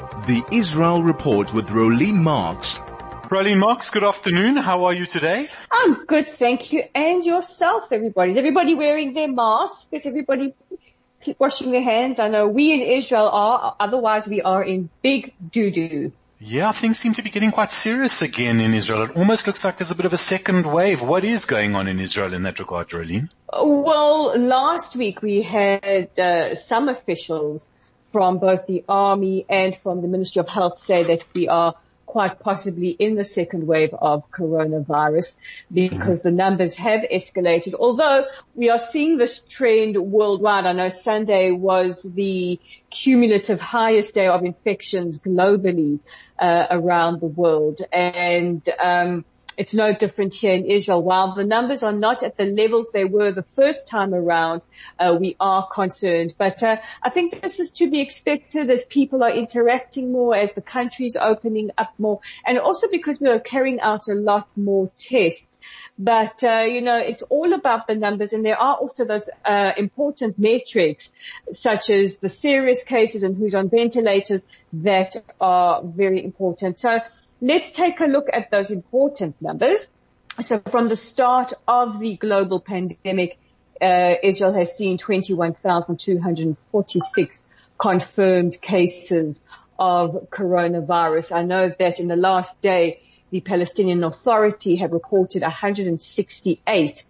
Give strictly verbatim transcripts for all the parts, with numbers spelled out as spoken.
The Israel Report with Rolene Marks. Rolene Marks, good afternoon. How are you today? I'm good, thank you. And yourself, everybody? Is everybody wearing their mask? Is everybody keep washing their hands? I know we in Israel are, otherwise we are in big doo-doo. Yeah, things seem to be getting quite serious again in Israel. It almost looks like there's a bit of a second wave. What is going on in Israel in that regard, Rolene? Well, last week we had uh, some officials from both the army and from the Ministry of Health say that we are quite possibly in the second wave of coronavirus because the numbers have escalated. Although we are seeing this trend worldwide. I know Sunday was the cumulative highest day of infections globally uh, around the world. And um it's no different here in Israel. While the numbers are not at the levels they were the first time around, uh, we are concerned. But uh, I think this is to be expected as people are interacting more, as the country is opening up more, and also because we are carrying out a lot more tests. But, uh, you know, it's all about the numbers, and there are also those uh, important metrics, such as the serious cases and who's on ventilators, that are very important. So let's take a look at those important numbers. So from the start of the global pandemic, uh, Israel has seen twenty-one thousand two hundred forty-six confirmed cases of coronavirus. I know that in the last day, the Palestinian Authority have reported one hundred sixty-eight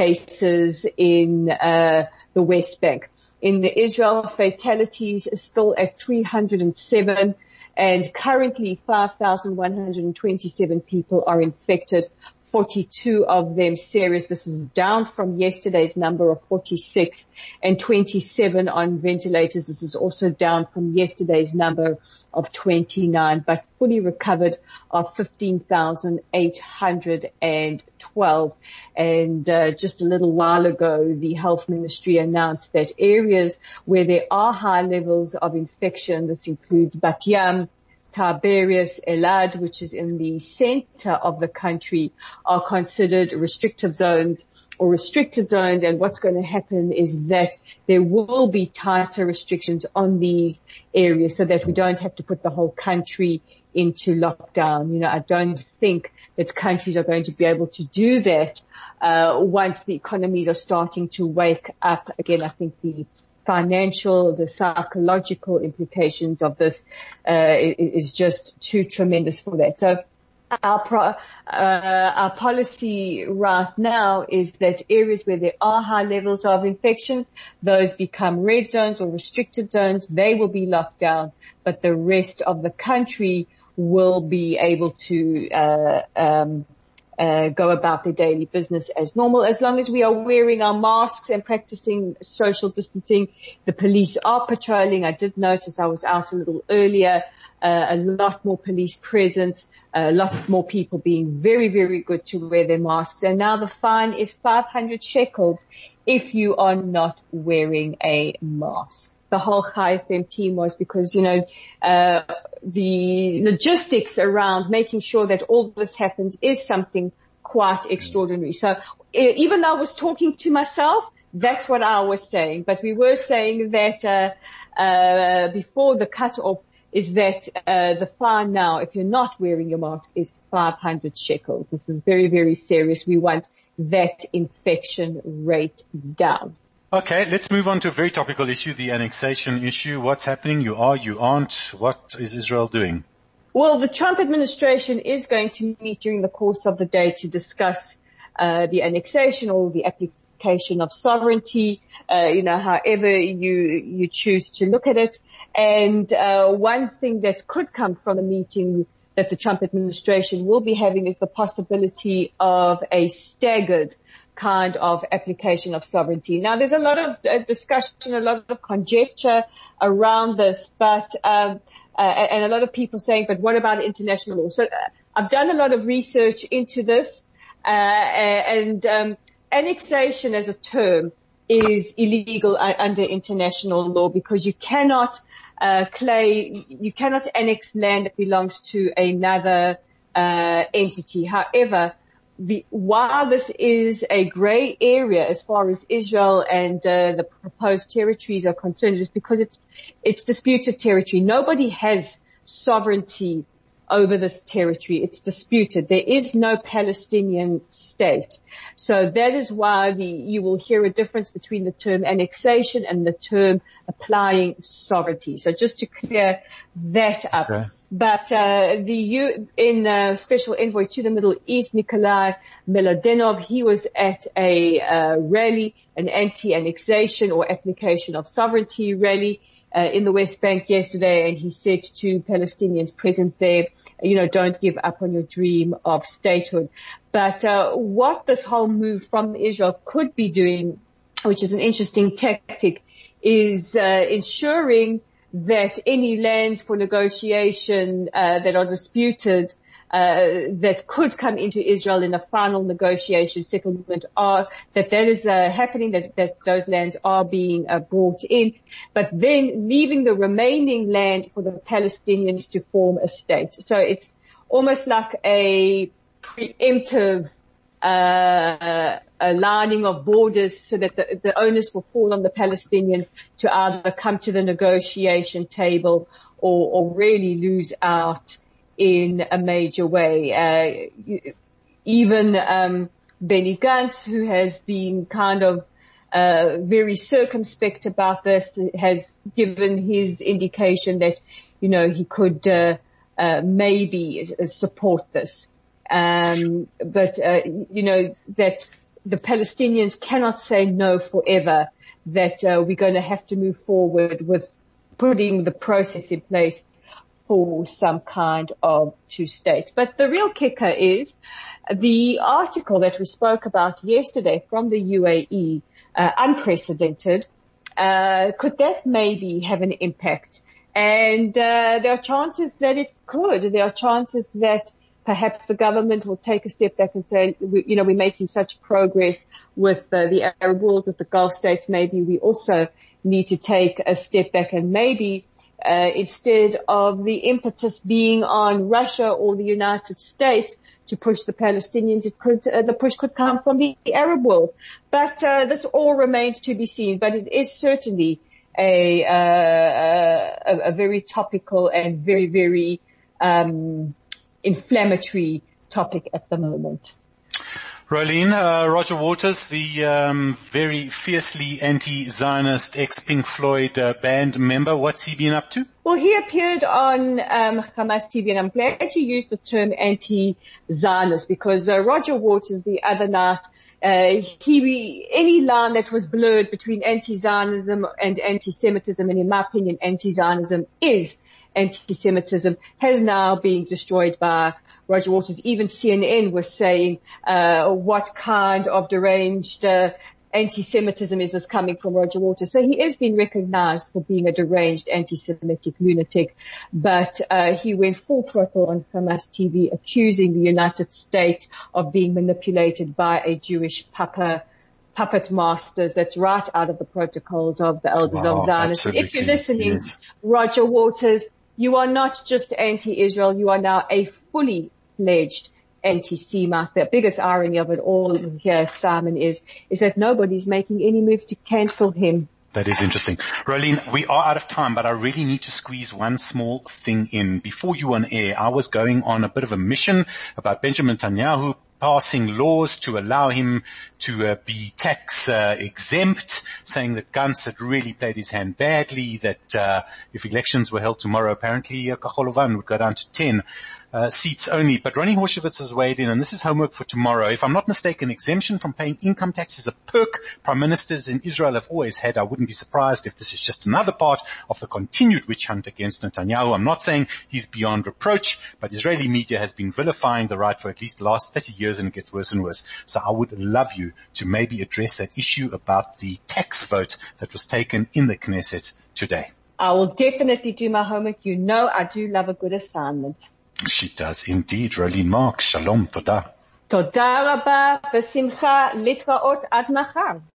cases in uh, the West Bank. In the Israel, fatalities are still at three hundred seven. And currently five thousand one hundred twenty-seven people are infected, forty-two of them serious. This is down from yesterday's number of forty-six, and twenty-seven on ventilators. This is also down from yesterday's number of twenty-nine, but fully recovered are fifteen thousand eight hundred twelve. And uh, just a little while ago, the health ministry announced that areas where there are high levels of infection, this includes Bat Yam, Tiberias, Elad, which is in the center of the country, are considered restrictive zones or restricted zones. And what's going to happen is that there will be tighter restrictions on these areas so that we don't have to put the whole country into lockdown. You know, I don't think that countries are going to be able to do that uh once the economies are starting to wake up again. I think the financial, the psychological implications of this uh is just too tremendous for that. So our pro, uh, our policy right now is that areas where there are high levels of infections, those become red zones or restricted zones. They will be locked down, but the rest of the country will be able to uh um Uh, go about their daily business as normal, as long as we are wearing our masks and practicing social distancing. The police are patrolling. I did notice, I was out a little earlier, uh, a lot more police presence, a lot more people being very, very good to wear their masks. And now the fine is five hundred shekels if you are not wearing a mask. The whole Chai F M team was, because, you know, uh, the logistics around making sure that all this happens is something quite extraordinary. So even though I was talking to myself, that's what I was saying. But we were saying that, uh, uh, before the cutoff is that, uh, the fine now, if you're not wearing your mask, is five hundred shekels. This is very, very serious. We want that infection rate down. Okay, let's move on to a very topical issue, the annexation issue. What's happening? You are, you aren't. What is Israel doing? Well, the Trump administration is going to meet during the course of the day to discuss uh, the annexation or the application of sovereignty, uh, you know, however you you choose to look at it. And uh, one thing that could come from a meeting that the Trump administration will be having is the possibility of a staggered kind of application of sovereignty. Now, there's a lot of uh, discussion, a lot of conjecture around this, but um, uh, and a lot of people saying, but what about international law? So uh, I've done a lot of research into this, uh, and um, annexation as a term is illegal under international law because you cannot uh, claim, you cannot annex land that belongs to another uh, entity. However, The, while this is a grey area as far as Israel and uh, the proposed territories are concerned, it's because it's it's disputed territory. Nobody has sovereignty over this territory. It's disputed. There is no Palestinian state. So that is why the, you will hear a difference between the term annexation and the term applying sovereignty. So just to clear that up. Okay. But uh, the U, in uh, Special Envoy to the Middle East, Nikolai Milodenov, he was at a uh, rally, an anti-annexation or application of sovereignty rally uh, in the West Bank yesterday, and he said to Palestinians present there, you know, don't give up on your dream of statehood. But uh, what this whole move from Israel could be doing, which is an interesting tactic, is uh, ensuring that any lands for negotiation uh, that are disputed uh, that could come into Israel in a final negotiation settlement are that that is uh, happening, that that those lands are being uh, brought in, but then leaving the remaining land for the Palestinians to form a state. So it's almost like a preemptive uh, a lining of borders so that the, the onus will fall on the Palestinians to either come to the negotiation table or, or really lose out in a major way. Uh, even um, Benny Gantz, who has been kind of uh, very circumspect about this, has given his indication that, you know, he could uh, uh, maybe support this. Um, but, uh, you know, that the Palestinians cannot say no forever, that, uh, we're going to have to move forward with putting the process in place for some kind of two states. But the real kicker is the article that we spoke about yesterday from the U A E, uh, unprecedented. Uh, could that maybe have an impact? And, uh, there are chances that it could. There are chances that perhaps the government will take a step back and say, we, you know, we're making such progress with uh, the Arab world, with the Gulf states. Maybe we also need to take a step back and maybe uh, instead of the impetus being on Russia or the United States to push the Palestinians, it could, uh, the push could come from the Arab world. But uh, this all remains to be seen. But it is certainly a, uh, a, a very topical and very, very um inflammatory topic at the moment. Rolene, uh, Roger Waters, the um, very fiercely anti-Zionist ex-Pink Floyd uh, band member, what's he been up to? Well, he appeared on um, Hamas T V, and I'm glad you used the term anti-Zionist because uh, Roger Waters the other night, uh, he any line that was blurred between anti-Zionism and anti-Semitism, and in my opinion, anti-Zionism is anti-Semitism, has now been destroyed by Roger Waters. Even C N N was saying, uh, what kind of deranged, uh, anti-Semitism is this coming from Roger Waters? So he is being recognized for being a deranged anti-Semitic lunatic, but, uh, he went full throttle on Hamas T V accusing the United States of being manipulated by a Jewish papa puppet masters. That's right out of the protocols of the Elders wow, of Zion. If you're listening, yes. Roger Waters, you are not just anti-Israel, you are now a fully fledged anti-Semite. The biggest irony of it all here, Simon, is, is that nobody's making any moves to cancel him. That is interesting. Rolene, we are out of time, but I really need to squeeze one small thing in. Before you on air, I was going on a bit of a mission about Benjamin Netanyahu passing laws to allow him to uh, be tax uh, exempt, saying that Gantz had really played his hand badly, that uh, if elections were held tomorrow, apparently uh, Kachol Lavan would go down to ten uh, seats only. But Ronnie Horshowitz has weighed in, and this is homework for tomorrow. If I'm not mistaken, exemption from paying income tax is a perk prime ministers in Israel have always had. I wouldn't be surprised if this is just another part of the continued witch hunt against Netanyahu. I'm not saying he's beyond reproach, but Israeli media has been vilifying the right for at least the last thirty years, and it gets worse and worse. So I would love you to maybe address that issue about the tax vote that was taken in the Knesset today. I will definitely do my homework. You know I do love a good assignment. She does indeed. Rolene Marks, shalom, toda. תודה רבה, בשמחה, להתראות עד מחר.